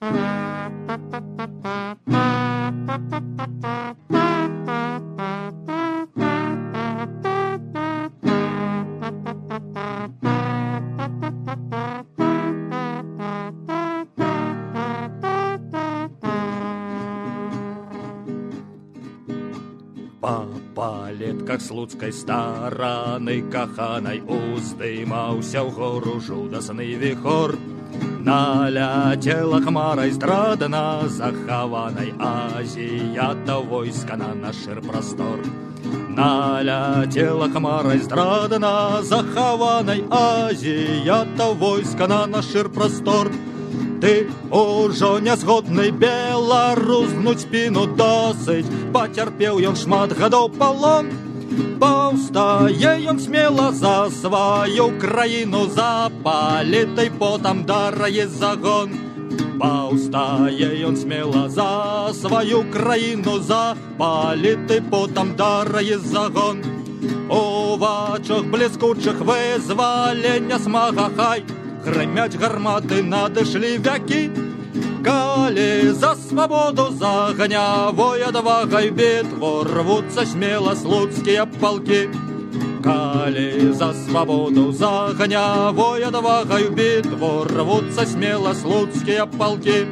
Па палетках слуцкай стараны каханай уздымаўся ў гору жудасны віхор. Наляцела хмарай здрадна захаванай азіята войска на наш шыр-прастор. Наляцела хмарай здрадна захаванай азіята войска на наш шыр-прастор. Ты ужо нязгодны беларус, гнуць спіну досыць, пацярпеў ён шмат гадоў палон. Паўстае ён смела за сваю краіну, за палітай потам дарае загон. Паўстае ён смела за сваю краіну, за палітай потам дарае загон. У вачах бліскучых вызвалення смага хай, грымяць гарматы, надышлі вякі. Калі за свабоду, за гнявой адвагай бітву рвуцца смела слуцкія палкі. Калі за свабоду, за гнявой адвагай бітву рвуцца смела слуцкія палкі.